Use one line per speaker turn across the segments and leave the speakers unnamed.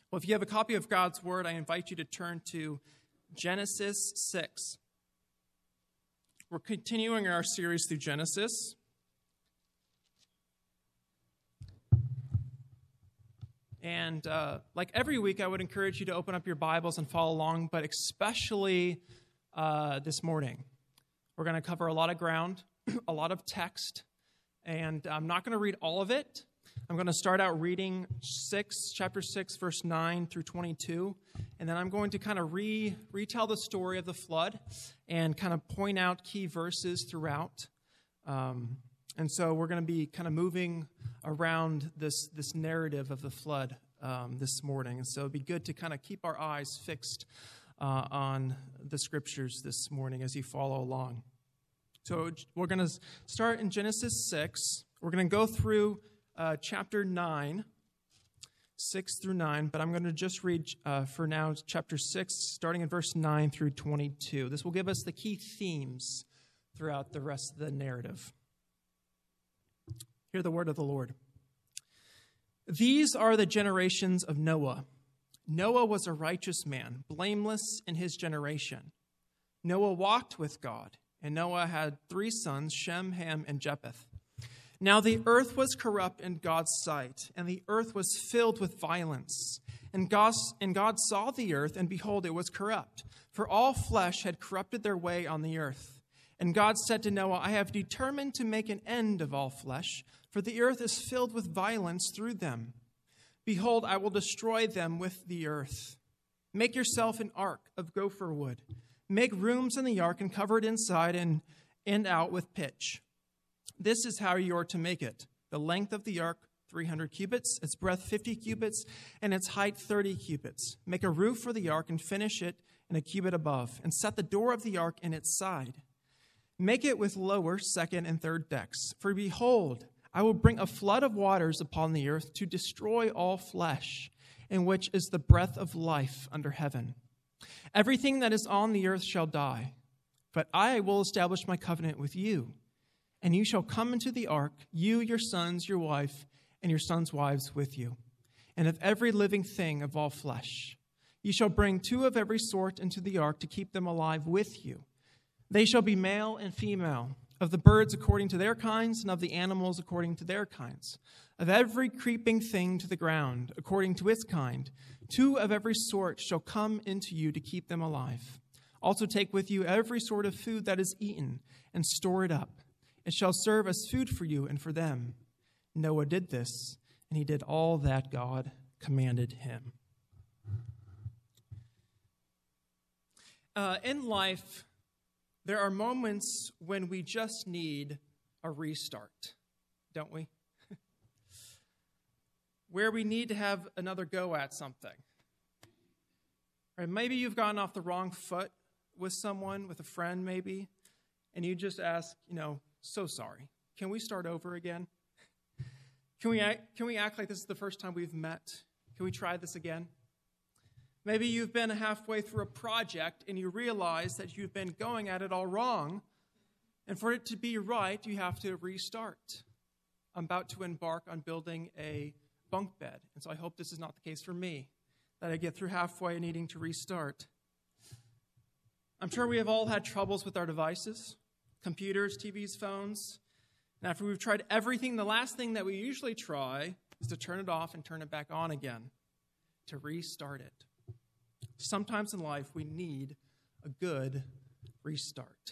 Well, if you have a copy of God's Word, I invite you to turn to Genesis 6. We're continuing our series through Genesis. And like every week, I would encourage you to open up your Bibles and follow along, but especially this morning. We're going to cover a lot of ground, a lot of text, and I'm not going to read all of it. I'm going to start out reading chapter 6, verse 9 through 22, and then I'm going to kind of retell the story of the flood and kind of point out key verses throughout. And so we're going to be kind of moving around this narrative of the flood this morning. And so it'd be good to kind of keep our eyes fixed on the scriptures this morning as you follow along. So we're going to start in Genesis 6. We're going to go through chapter 9, 6 through 9, but I'm going to just read for now chapter 6, starting in verse 9 through 22. This will give us the key themes throughout the rest of the narrative. Hear the word of the Lord. These are the generations of Noah. Noah was a righteous man, blameless in his generation. Noah walked with God, and Noah had 3 sons, Shem, Ham, and Japheth. Now the earth was corrupt in God's sight, and the earth was filled with violence. And God saw the earth, and behold, it was corrupt, for all flesh had corrupted their way on the earth. And God said to Noah, I have determined to make an end of all flesh, for the earth is filled with violence through them. Behold, I will destroy them with the earth. Make yourself an ark of gopher wood. Make rooms in the ark and cover it inside and out with pitch. This is how you are to make it. The length of the ark, 300 cubits, its breadth 50 cubits, and its height 30 cubits. Make a roof for the ark and finish it in a cubit above, and set the door of the ark in its side. Make it with lower, second, and third decks. For behold, I will bring a flood of waters upon the earth to destroy all flesh, in which is the breath of life under heaven. Everything that is on the earth shall die, but I will establish my covenant with you. And you shall come into the ark, you, your sons, your wife, and your sons' wives with you, and of every living thing of all flesh. You shall bring 2 of every sort into the ark to keep them alive with you. They shall be male and female, of the birds according to their kinds, and of the animals according to their kinds. Of every creeping thing to the ground, according to its kind, 2 of every sort shall come into you to keep them alive. Also take with you every sort of food that is eaten, and store it up. It shall serve as food for you and for them. Noah did this, and he did all that God commanded him. In life, there are moments when we just need a restart, don't we? Where we need to have another go at something. Or maybe you've gotten off the wrong foot with someone, with a friend maybe, and you just ask, so sorry. Can we start over again? Can we act like this is the first time we've met? Can we try this again? Maybe you've been halfway through a project and you realize that you've been going at it all wrong. And for it to be right, you have to restart. I'm about to embark on building a bunk bed. And so I hope this is not the case for me, that I get through halfway needing to restart. I'm sure we have all had troubles with our devices. Computers, TVs, phones. And after we've tried everything, the last thing that we usually try is to turn it off and turn it back on again, to restart it. Sometimes in life, we need a good restart.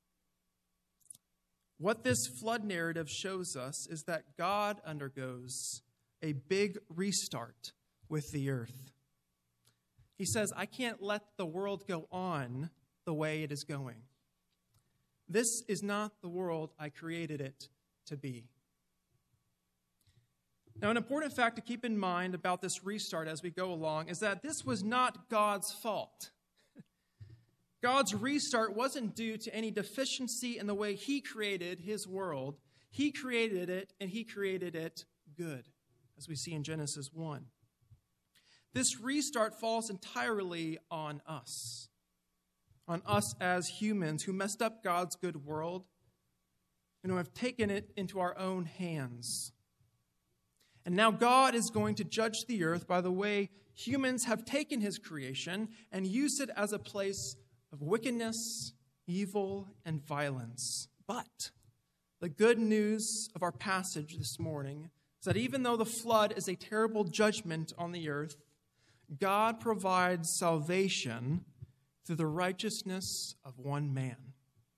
What this flood narrative shows us is that God undergoes a big restart with the earth. He says, I can't let the world go on the way it is going. This is not the world I created it to be. Now, an important fact to keep in mind about this restart as we go along is that this was not God's fault. God's restart wasn't due to any deficiency in the way he created his world. He created it, and he created it good, as we see in Genesis 1. This restart falls entirely on us as humans who messed up God's good world and who have taken it into our own hands. And now God is going to judge the earth by the way humans have taken his creation and used it as a place of wickedness, evil, and violence. But the good news of our passage this morning is that even though the flood is a terrible judgment on the earth, God provides salvation through the righteousness of one man.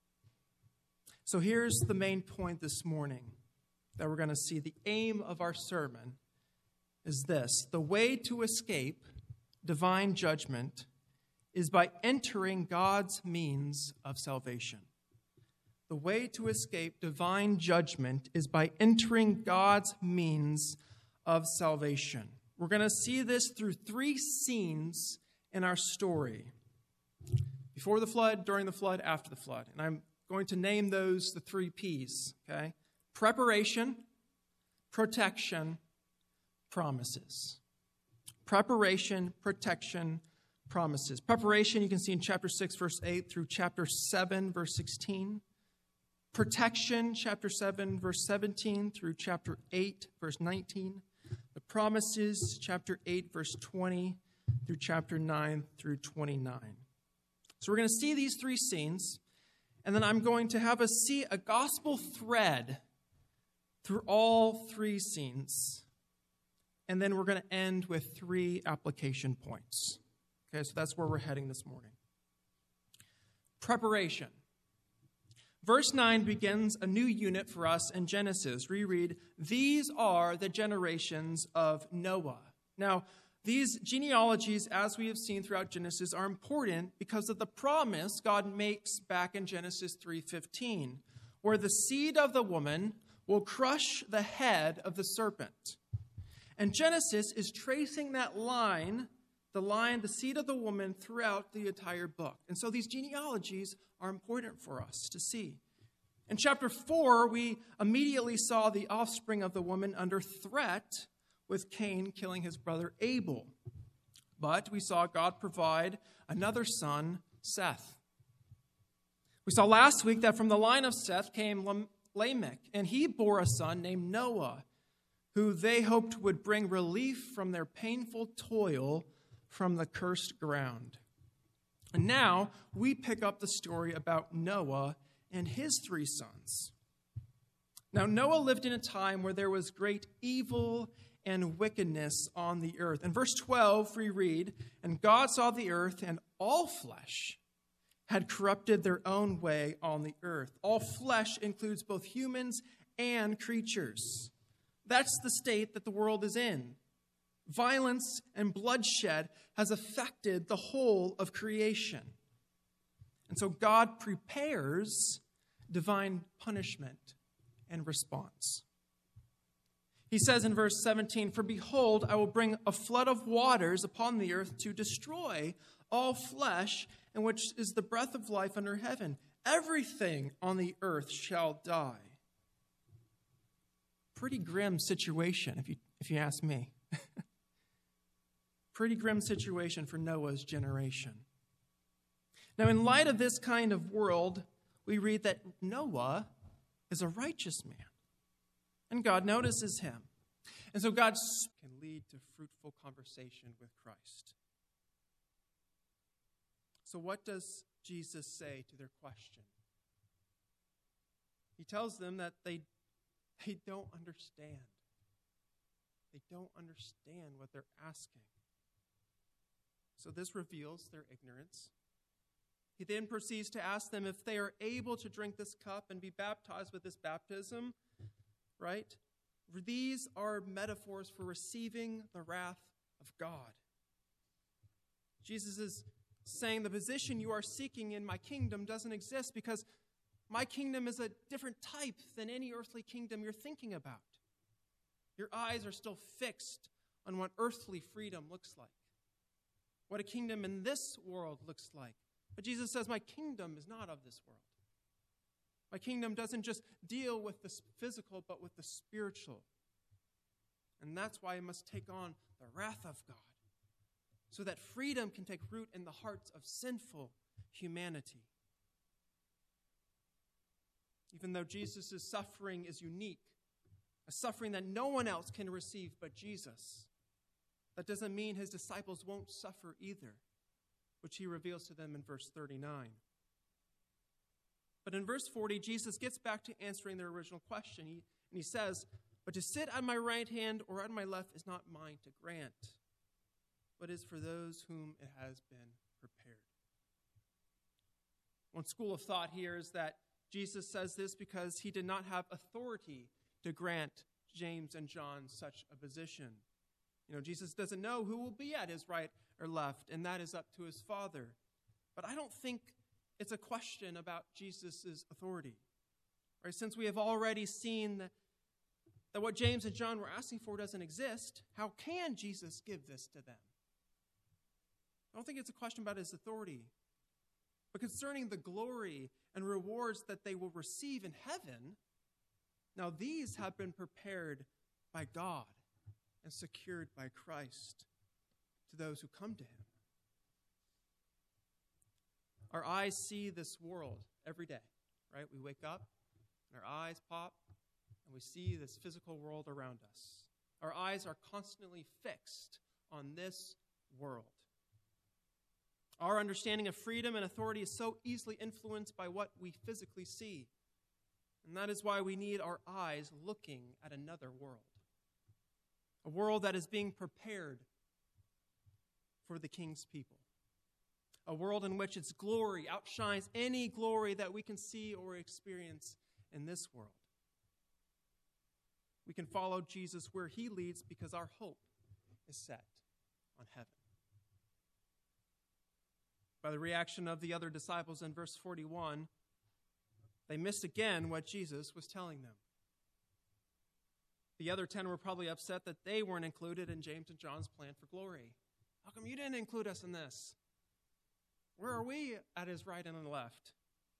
So here's the main point this morning that we're going to see. The aim of our sermon is this: the way to escape divine judgment is by entering God's means of salvation. The way to escape divine judgment is by entering God's means of salvation. We're going to see this through three scenes in our story: before the flood, during the flood, after the flood. And I'm going to name those the three P's, okay? Preparation, protection, promises. Preparation, protection, promises. Preparation you can see in chapter 6, verse 8 through chapter 7, verse 16. Protection, chapter 7, verse 17 through chapter 8, verse 19. The promises, chapter 8, verse 20 through chapter 9 through 29. So we're going to see these three scenes, and then I'm going to have us see a gospel thread through all three scenes. And then we're going to end with three application points. Okay, so that's where we're heading this morning. Preparation. Verse 9 begins a new unit for us in Genesis. We read, "These are the generations of Noah." Now, these genealogies, as we have seen throughout Genesis, are important because of the promise God makes back in Genesis 3:15, where the seed of the woman will crush the head of the serpent. And Genesis is tracing that line, the seed of the woman, throughout the entire book. And so these genealogies are important for us to see. In chapter 4, we immediately saw the offspring of the woman under threat, with Cain killing his brother Abel. But we saw God provide another son, Seth. We saw last week that from the line of Seth came Lamech, and he bore a son named Noah, who they hoped would bring relief from their painful toil from the cursed ground. And now we pick up the story about Noah and his three sons. Now, Noah lived in a time where there was great evil and wickedness on the earth. In verse 12, we read, "And God saw the earth, and all flesh had corrupted their own way on the earth." All flesh includes both humans and creatures. That's the state that the world is in. Violence and bloodshed has affected the whole of creation. And so God prepares divine punishment and response. He says in verse 17, "For behold, I will bring a flood of waters upon the earth to destroy all flesh, in which is the breath of life under heaven. Everything on the earth shall die." Pretty grim situation, if you ask me. Pretty grim situation for Noah's generation. Now, in light of this kind of world, we read that Noah is a righteous man, and God notices him. And so God can lead to fruitful conversation with Christ. So what does Jesus say to their question? He tells them that they don't understand. They don't understand what they're asking. So this reveals their ignorance. He then proceeds to ask them if they are able to drink this cup and be baptized with this baptism, right? These are metaphors for receiving the wrath of God. Jesus is saying the position you are seeking in my kingdom doesn't exist because my kingdom is a different type than any earthly kingdom you're thinking about. Your eyes are still fixed on what earthly freedom looks like, what a kingdom in this world looks like. But Jesus says, my kingdom is not of this world. My kingdom doesn't just deal with the physical, but with the spiritual. And that's why it must take on the wrath of God, so that freedom can take root in the hearts of sinful humanity. Even though Jesus' suffering is unique, a suffering that no one else can receive but Jesus. That doesn't mean his disciples won't suffer either, which he reveals to them in verse 39. But in verse 40, Jesus gets back to answering their original question. He says, "But to sit at my right hand or at my left is not mine to grant, but is for those whom it has been prepared." One school of thought here is that Jesus says this because he did not have authority to grant James and John such a position. Jesus doesn't know who will be at his right or left, and that is up to his Father. But I don't think it's a question about Jesus' authority. Right? Since we have already seen that what James and John were asking for doesn't exist, how can Jesus give this to them? I don't think it's a question about his authority. But concerning the glory and rewards that they will receive in heaven, now these have been prepared by God and secured by Christ to those who come to him. Our eyes see this world every day, right? We wake up and our eyes pop and we see this physical world around us. Our eyes are constantly fixed on this world. Our understanding of freedom and authority is so easily influenced by what we physically see. And that is why we need our eyes looking at another world. A world that is being prepared for the King's people. A world in which its glory outshines any glory that we can see or experience in this world. We can follow Jesus where he leads because our hope is set on heaven. By the reaction of the other disciples in verse 41, they missed again what Jesus was telling them. The other 10 were probably upset that they weren't included in James and John's plan for glory. How come you didn't include us in this? Where are we at his right and on the left?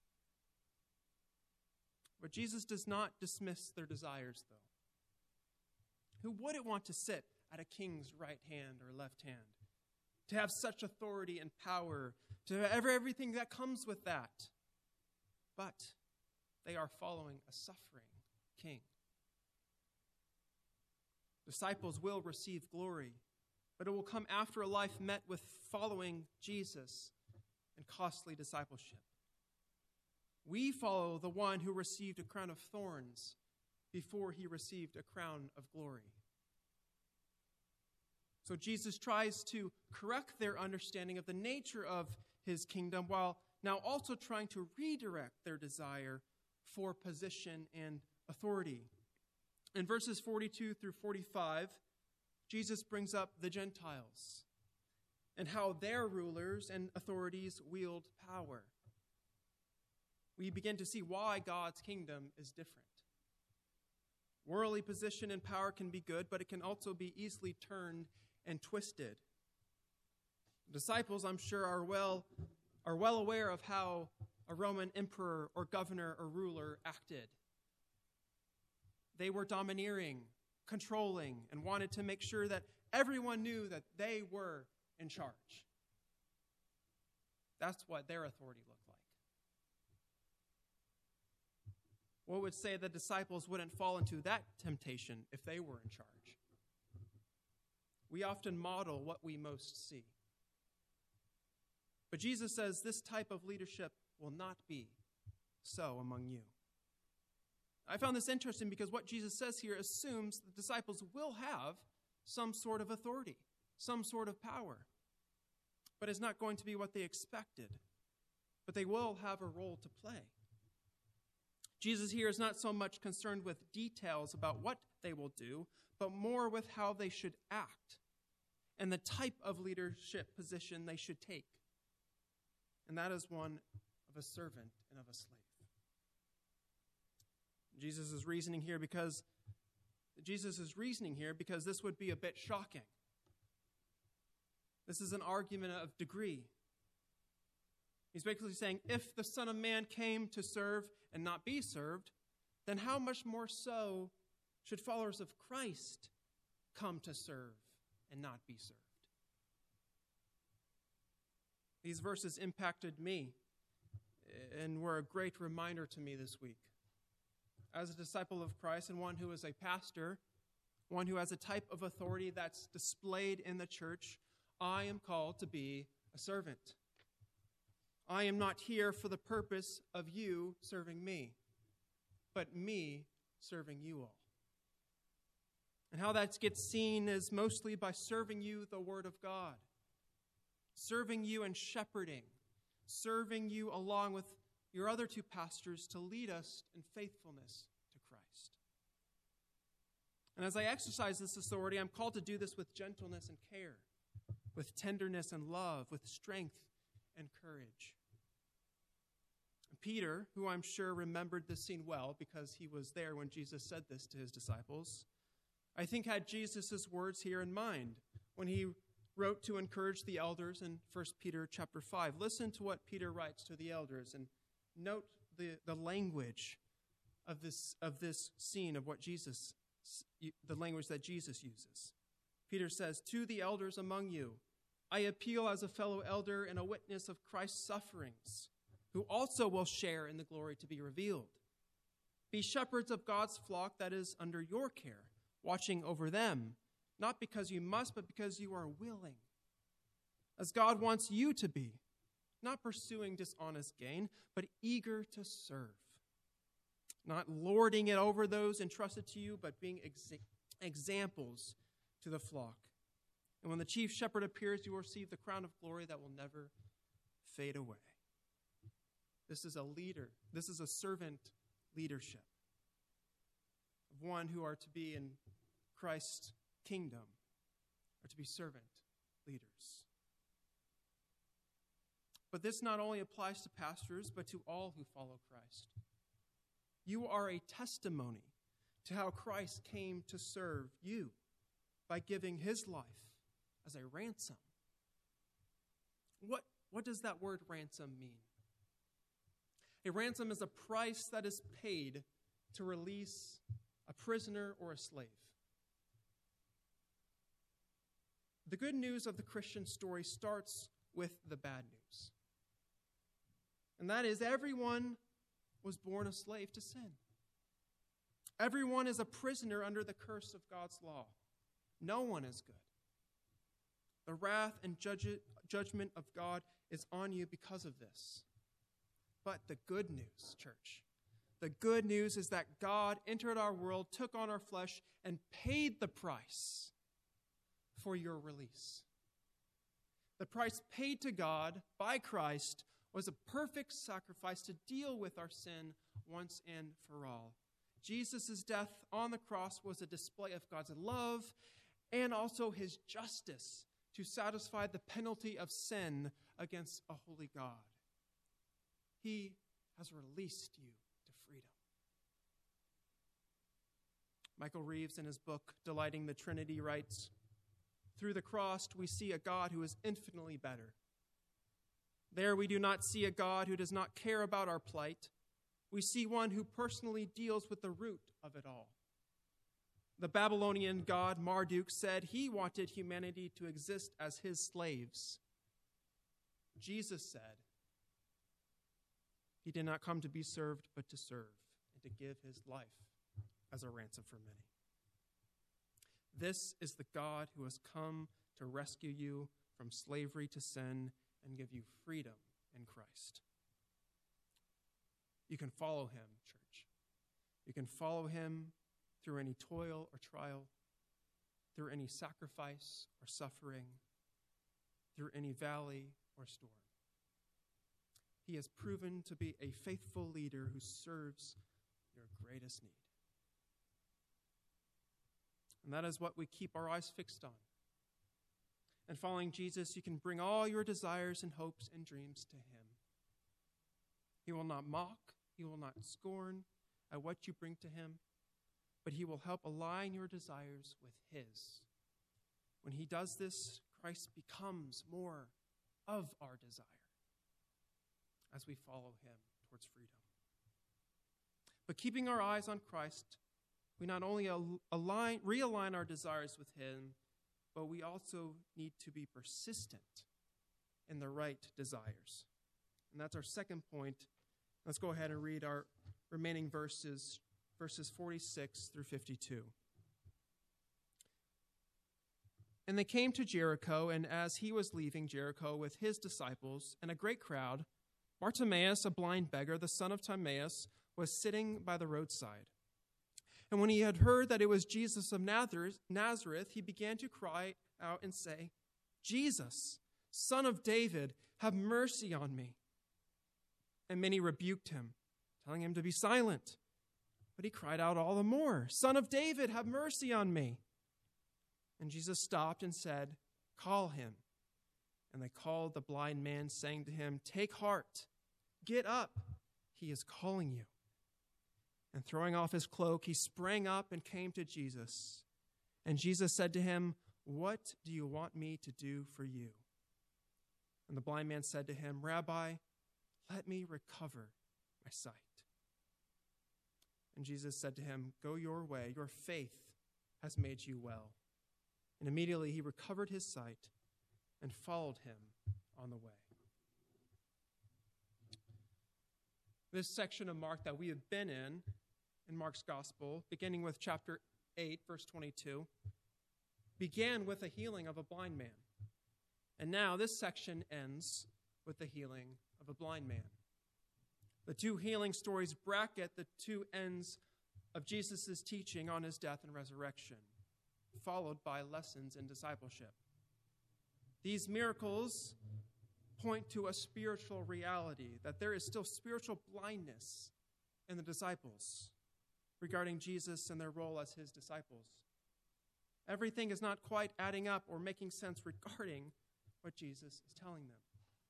But Jesus does not dismiss their desires, though. Who wouldn't want to sit at a king's right hand or left hand? To have such authority and power, to have everything that comes with that. But they are following a suffering king. Disciples will receive glory, but it will come after a life met with following Jesus and costly discipleship. We follow the one who received a crown of thorns before he received a crown of glory. So Jesus tries to correct their understanding of the nature of his kingdom while now also trying to redirect their desire for position and authority. In verses 42 through 45, Jesus brings up the Gentiles and how their rulers and authorities wield power. We begin to see why God's kingdom is different. Worldly position and power can be good, but it can also be easily turned and twisted. Disciples, I'm sure, are well aware of how a Roman emperor or governor or ruler acted. They were domineering, controlling, and wanted to make sure that everyone knew that they were in charge. That's what their authority looked like. What would say the disciples wouldn't fall into that temptation if they were in charge? We often model what we most see. But Jesus says this type of leadership will not be so among you. I found this interesting because what Jesus says here assumes the disciples will have some sort of authority, some sort of power. But it's not going to be what they expected. But they will have a role to play. Jesus here is not so much concerned with details about what they will do, but more with how they should act and the type of leadership position they should take. And that is one of a servant and of a slave. Jesus is reasoning here because this would be a bit shocking. This is an argument of degree. He's basically saying, if the Son of Man came to serve and not be served, then how much more so should followers of Christ come to serve and not be served? These verses impacted me and were a great reminder to me this week. as a disciple of Christ and one who is a pastor, one who has a type of authority that's displayed in the church, I am called to be a servant. I am not here for the purpose of you serving me, but me serving you all. And how that gets seen is mostly by serving you the Word of God, serving you and shepherding, serving you along with your other two pastors to lead us in faithfulness to Christ. And as I exercise this authority, I'm called to do this with gentleness and care, with tenderness and love, with strength and courage. Peter, who I'm sure remembered this scene well because he was there when Jesus said this to his disciples, I think had Jesus' words here in mind when he wrote to encourage the elders in 1 Peter chapter 5. Listen to what Peter writes to the elders and note the language of this scene of what Jesus, the language that Jesus uses. Peter says, "To the elders among you, I appeal as a fellow elder and a witness of Christ's sufferings, who also will share in the glory to be revealed. Be shepherds of God's flock that is under your care, watching over them, not because you must, but because you are willing, as God wants you to be, not pursuing dishonest gain, but eager to serve, not lording it over those entrusted to you, but being examples to the flock. And when the chief shepherd appears, you will receive the crown of glory that will never fade away." This is a leader. This is a servant leadership of one who are to be in Christ's kingdom, are to be servant leaders. But this not only applies to pastors, but to all who follow Christ. You are a testimony to how Christ came to serve you by giving his life as a ransom. What does that word ransom mean? A ransom is a price that is paid to release a prisoner or a slave. The good news of the Christian story starts with the bad news. And that is, everyone was born a slave to sin. Everyone is a prisoner under the curse of God's law. No one is good. The wrath and judgment of God is on you because of this. But the good news, church, the good news is that God entered our world, took on our flesh, and paid the price for your release. The price paid to God by Christ was a perfect sacrifice to deal with our sin once and for all. Jesus' death on the cross was a display of God's love and also his justice to satisfy the penalty of sin against a holy God. He has released you to freedom. Michael Reeves, in his book, Delighting the Trinity, writes, "Through the cross, we see a God who is infinitely better. There we do not see a God who does not care about our plight. We see one who personally deals with the root of it all. The Babylonian god Marduk said he wanted humanity to exist as his slaves. Jesus said he did not come to be served, but to serve and to give his life as a ransom for many. This is the God who has come to rescue you from slavery to sin and give you freedom in Christ." You can follow him, church. You can follow him through any toil or trial, through any sacrifice or suffering, through any valley or storm. He has proven to be a faithful leader who serves your greatest need. And that is what we keep our eyes fixed on. And following Jesus, you can bring all your desires and hopes and dreams to him. He will not mock, he will not scorn at what you bring to him, but he will help align your desires with his. When he does this, Christ becomes more of our desire as we follow him towards freedom. But keeping our eyes on Christ, we not only realign our desires with him, but we also need to be persistent in the right desires. And that's our second point. Let's go ahead and read our remaining verses verses 46 through 52. And they came to Jericho, and as he was leaving Jericho with his disciples and a great crowd, Bartimaeus, a blind beggar, the son of Timaeus, was sitting by the roadside. And when he had heard that it was Jesus of Nazareth, he began to cry out and say, "Jesus, Son of David, have mercy on me." And many rebuked him, telling him to be silent. But he cried out all the more, "Son of David, have mercy on me." And Jesus stopped and said, "Call him." And they called the blind man, saying to him, "Take heart, get up, he is calling you." And throwing off his cloak, he sprang up and came to Jesus. And Jesus said to him, "What do you want me to do for you?" And the blind man said to him, "Rabbi, let me recover my sight." And Jesus said to him, "Go your way, your faith has made you well." And immediately he recovered his sight and followed him on the way. This section of Mark that we have been in Mark's Gospel, beginning with chapter 8, verse 22, began with a healing of a blind man. And now this section ends with the healing of a blind man. The two healing stories bracket the two ends of Jesus' teaching on his death and resurrection, followed by lessons in discipleship. These miracles point to a spiritual reality, that there is still spiritual blindness in the disciples regarding Jesus and their role as his disciples. Everything is not quite adding up or making sense regarding what Jesus is telling them.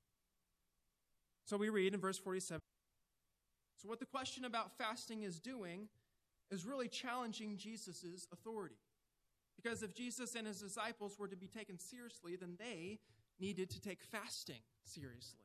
So we read in verse 47, so what the question about fasting is doing is really challenging Jesus' authority. Because if Jesus and his disciples were to be taken seriously, then they needed to take fasting seriously.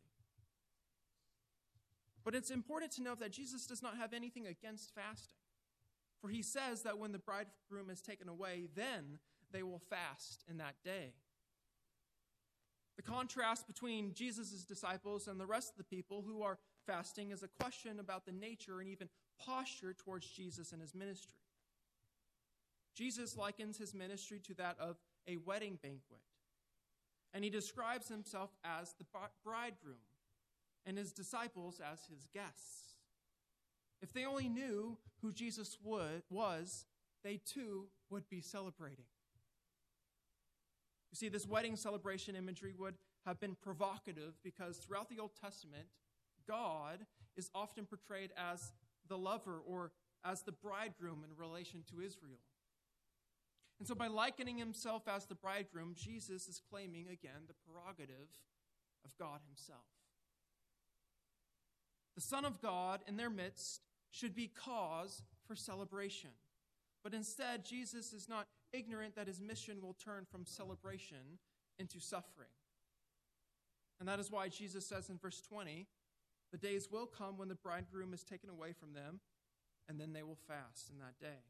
But it's important to note that Jesus does not have anything against fasting. For he says that when the bridegroom is taken away, then they will fast in that day. The contrast between Jesus' disciples and the rest of the people who are fasting is a question about the nature and even posture towards Jesus and his ministry. Jesus likens his ministry to that of a wedding banquet, and he describes himself as the bridegroom and his disciples as his guests. If they only knew who Jesus was, they too would be celebrating. You see, this wedding celebration imagery would have been provocative because throughout the Old Testament, God is often portrayed as the lover or as the bridegroom in relation to Israel. And so by likening himself as the bridegroom, Jesus is claiming again the prerogative of God himself. The Son of God in their midst should be cause for celebration. But instead, Jesus is not ignorant that his mission will turn from celebration into suffering. And that is why Jesus says in verse 20, the days will come when the bridegroom is taken away from them, and then they will fast in that day.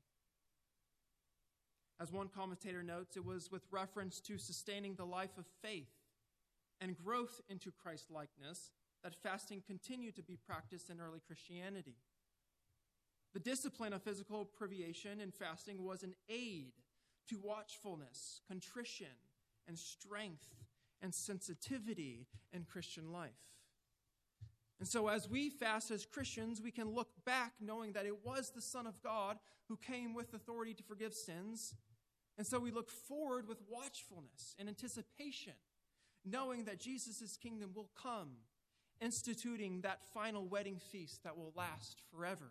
As one commentator notes, it was with reference to sustaining the life of faith and growth into Christ-likeness that fasting continued to be practiced in early Christianity. The discipline of physical privation in fasting was an aid to watchfulness, contrition, and strength and sensitivity in Christian life. And so as we fast as Christians, we can look back knowing that it was the Son of God who came with authority to forgive sins. And so we look forward with watchfulness and anticipation, knowing that Jesus' kingdom will come, instituting that final wedding feast that will last forever.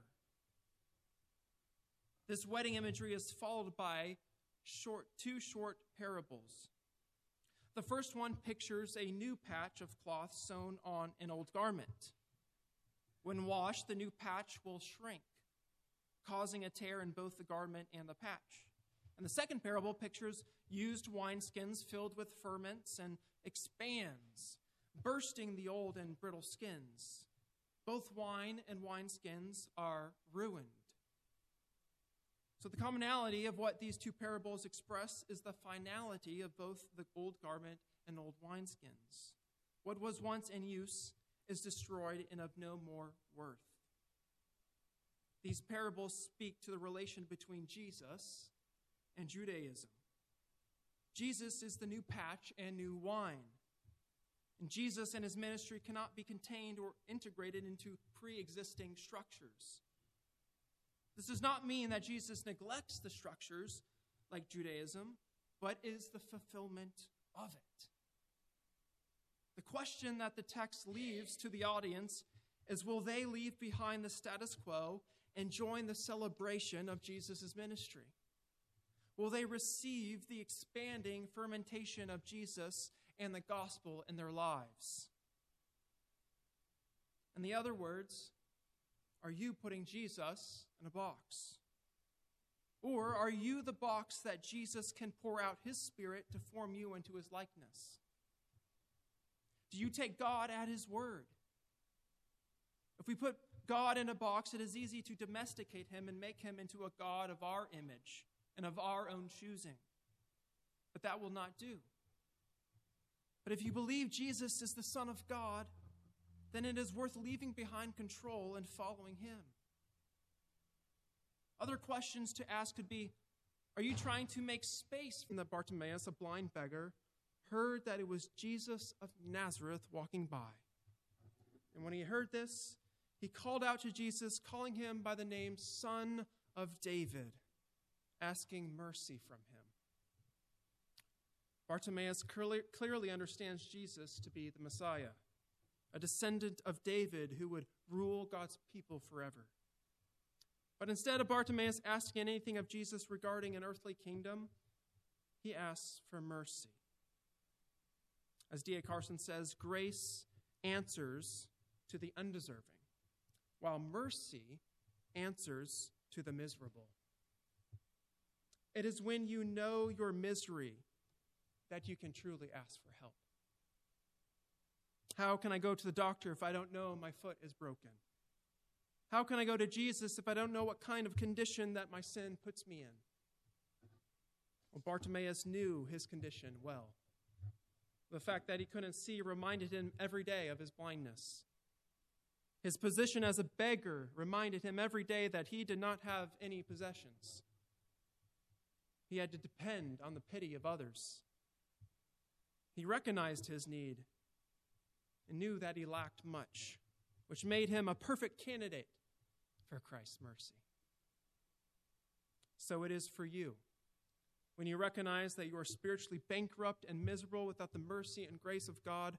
This wedding imagery is followed by two short parables. The first one pictures a new patch of cloth sewn on an old garment. When washed, the new patch will shrink, causing a tear in both the garment and the patch. And the second parable pictures used wineskins filled with ferments and expands, bursting the old and brittle skins. Both wine and wineskins are ruined. So the commonality of what these two parables express is the finality of both the old garment and old wineskins. What was once in use is destroyed and of no more worth. These parables speak to the relation between Jesus and Judaism. Jesus is the new patch and new wine. And Jesus and his ministry cannot be contained or integrated into pre-existing structures. This does not mean that Jesus neglects the structures like Judaism, but is the fulfillment of it. The question that the text leaves to the audience is, will they leave behind the status quo and join the celebration of Jesus' ministry? Will they receive the expanding fermentation of Jesus and the gospel in their lives? In the other words, are you putting Jesus in a box? Or are you the box that Jesus can pour out his Spirit to form you into his likeness? Do you take God at his word? If we put God in a box, it is easy to domesticate him and make him into a God of our image and of our own choosing. But that will not do. But if you believe Jesus is the Son of God, then it is worth leaving behind control and following him. Other questions to ask could be, are you trying to make space from the Bartimaeus, a blind beggar, heard that it was Jesus of Nazareth walking by? And when he heard this, he called out to Jesus, calling him by the name Son of David, asking mercy from him. Bartimaeus clearly understands Jesus to be the Messiah, a descendant of David who would rule God's people forever. But instead of Bartimaeus asking anything of Jesus regarding an earthly kingdom, he asks for mercy. As D.A. Carson says, grace answers to the undeserving, while mercy answers to the miserable. It is when you know your misery that you can truly ask for help. How can I go to the doctor if I don't know my foot is broken? How can I go to Jesus if I don't know what kind of condition that my sin puts me in? Well, Bartimaeus knew his condition well. The fact that he couldn't see reminded him every day of his blindness. His position as a beggar reminded him every day that he did not have any possessions. He had to depend on the pity of others. He recognized his need and knew that he lacked much, which made him a perfect candidate for Christ's mercy. So it is for you. When you recognize that you are spiritually bankrupt and miserable without the mercy and grace of God,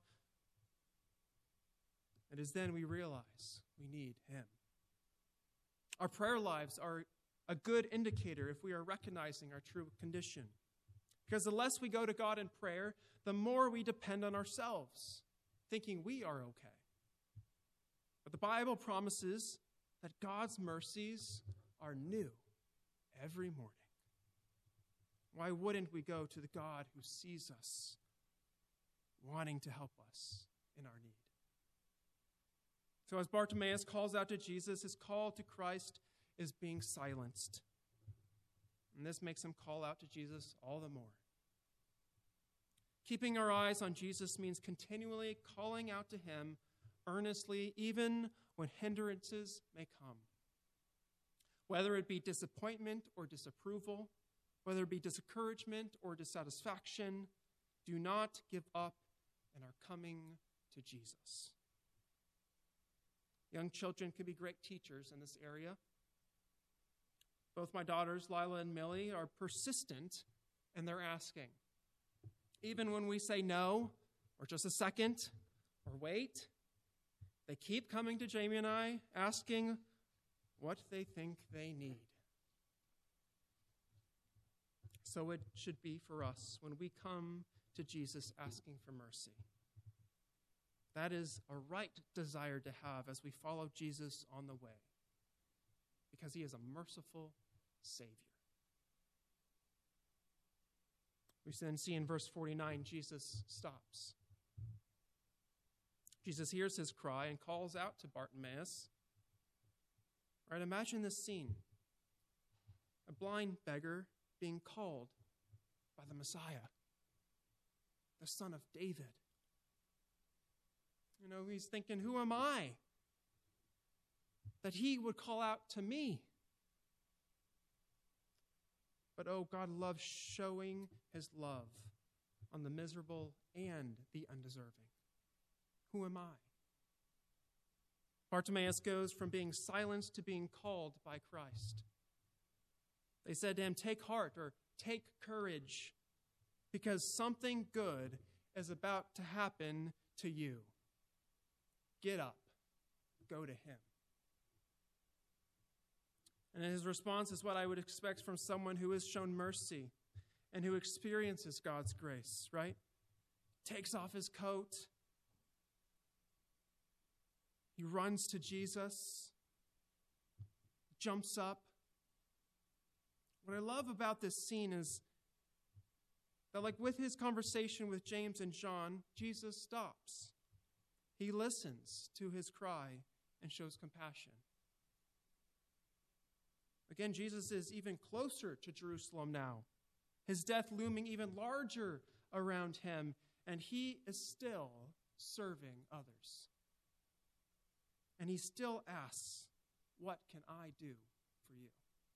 it is then we realize we need him. Our prayer lives are a good indicator if we are recognizing our true condition. Because the less we go to God in prayer, the more we depend on ourselves, thinking we are okay. But the Bible promises that God's mercies are new every morning. Why wouldn't we go to the God who sees us, wanting to help us in our need? So as Bartimaeus calls out to Jesus, his call to Christ is being silenced. And this makes him call out to Jesus all the more. Keeping our eyes on Jesus means continually calling out to him earnestly, even when hindrances may come. Whether it be disappointment or disapproval, whether it be discouragement or dissatisfaction, do not give up in our coming to Jesus. Young children can be great teachers in this area. Both my daughters, Lila and Millie, are persistent in their asking. Even when we say no, or just a second, or wait, they keep coming to Jamie and I, asking what they think they need. So it should be for us when we come to Jesus asking for mercy. That is a right desire to have as we follow Jesus on the way, because he is a merciful Savior. We then see in verse 49, Jesus stops. Jesus hears his cry and calls out to Bartimaeus. Right, imagine this scene. A blind beggar being called by the Messiah, the Son of David. You know, he's thinking, who am I that he would call out to me. But oh, God loves showing his love on the miserable and the undeserving. Who am I? Bartimaeus goes from being silenced to being called by Christ. They said to him, "Take heart," or "Take courage, because something good is about to happen to you. Get up, go to him." And his response is what I would expect from someone who is shown mercy and who experiences God's grace, right? Takes off his coat. He runs to Jesus, jumps up. What I love about this scene is that, like with his conversation with James and John, Jesus stops. He listens to his cry and shows compassion. Again, Jesus is even closer to Jerusalem now, his death looming even larger around him, and he is still serving others. And he still asks, "What can I do for you?"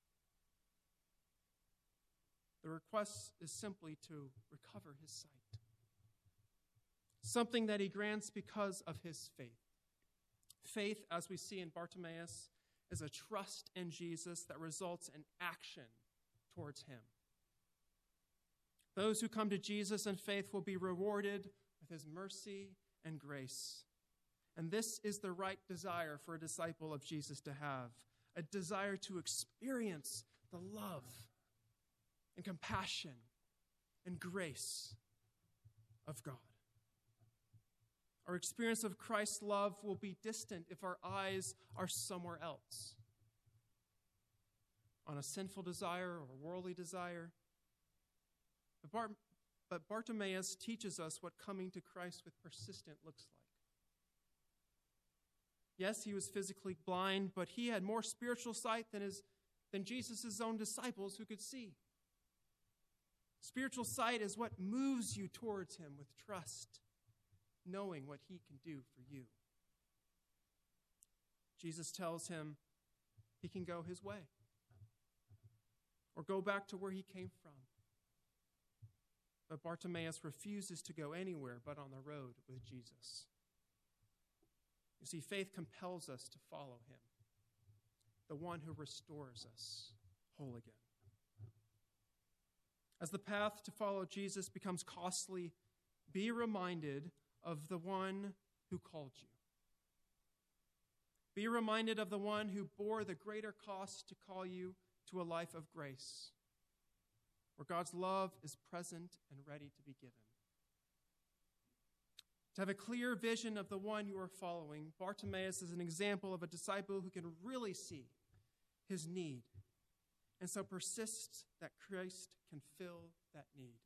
The request is simply to recover his sight, something that he grants because of his faith. Faith, as we see in Bartimaeus, is a trust in Jesus that results in action towards him. Those who come to Jesus in faith will be rewarded with his mercy and grace. And this is the right desire for a disciple of Jesus to have, a desire to experience the love and compassion and grace of God. Our experience of Christ's love will be distant if our eyes are somewhere else, on a sinful desire or worldly desire. But Bartimaeus teaches us what coming to Christ with persistence looks like. Yes, he was physically blind, but he had more spiritual sight than Jesus' own disciples who could see. Spiritual sight is what moves you towards him with trust, knowing what he can do for you. Jesus tells him he can go his way or go back to where he came from. But Bartimaeus refuses to go anywhere but on the road with Jesus. You see, faith compels us to follow him, the one who restores us whole again. As the path to follow Jesus becomes costly, be reminded of the one who called you. Be reminded of the one who bore the greater cost to call you to a life of grace, where God's love is present and ready to be given. To have a clear vision of the one you are following, Bartimaeus is an example of a disciple who can really see his need, and so persists that Christ can fill that need.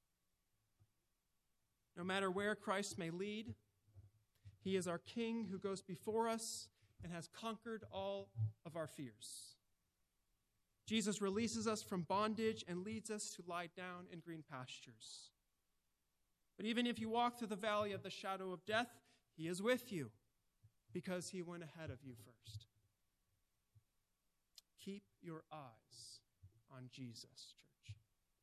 No matter where Christ may lead, he is our King who goes before us and has conquered all of our fears. Jesus releases us from bondage and leads us to lie down in green pastures. But even if you walk through the valley of the shadow of death, he is with you because he went ahead of you first. Keep your eyes on Jesus, church.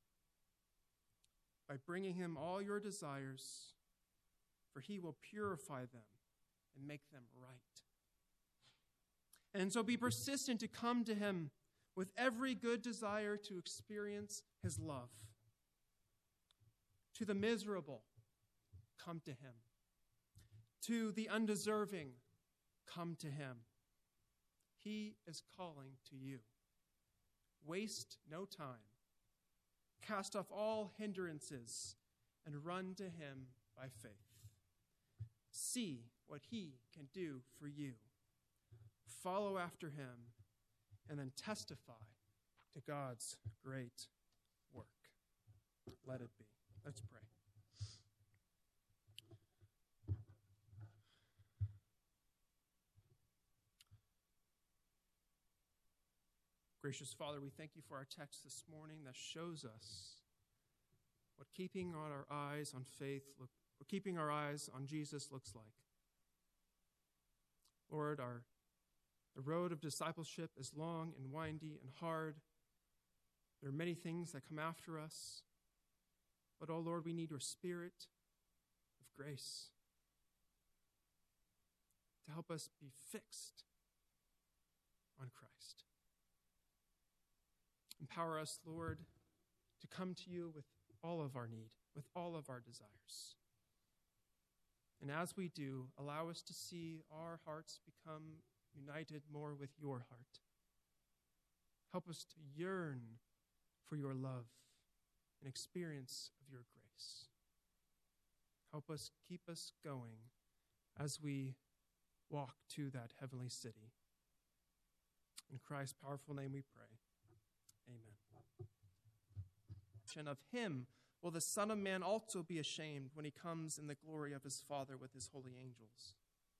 By bringing him all your desires, for he will purify them and make them right. And so be persistent to come to him with every good desire to experience his love. To the miserable, come to him. To the undeserving, come to him. He is calling to you. Waste no time. Cast off all hindrances and run to him by faith. See what he can do for you. Follow after him and then testify to God's great work. Let it be. Let's pray. Gracious Father, we thank you for our text this morning that shows us what keeping our eyes on faith, keeping our eyes on Jesus looks like. Lord, our The road of discipleship is long and windy and hard. There are many things that come after us. But, oh Lord, we need your Spirit of grace to help us be fixed on Christ. Empower us, Lord, to come to you with all of our need, with all of our desires. And as we do, allow us to see our hearts become united more with your heart. Help us to yearn for your love and experience of your grace. Help us, keep us going as we walk to that heavenly city. In Christ's powerful name we pray. Amen. Of him will the Son of Man also be ashamed when he comes in the glory of his Father with his holy angels.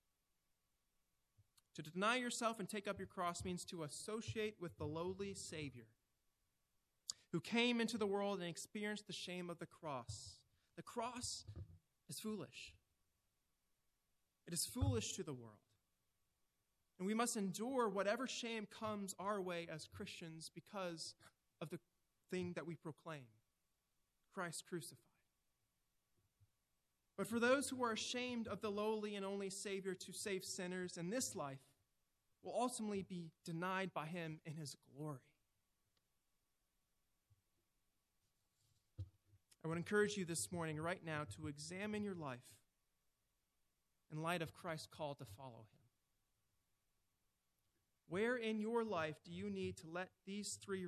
To deny yourself and take up your cross means to associate with the lowly Savior who came into the world and experienced the shame of the cross. The cross is foolish. It is foolish to the world. And we must endure whatever shame comes our way as Christians because of the thing that we proclaim, Christ crucified. But for those who are ashamed of the lowly and only Savior to save sinners in this life, will ultimately be denied by him in his glory. I would encourage you this morning, right now, to examine your life in light of Christ's call to follow him. Where in your life do you need to let these three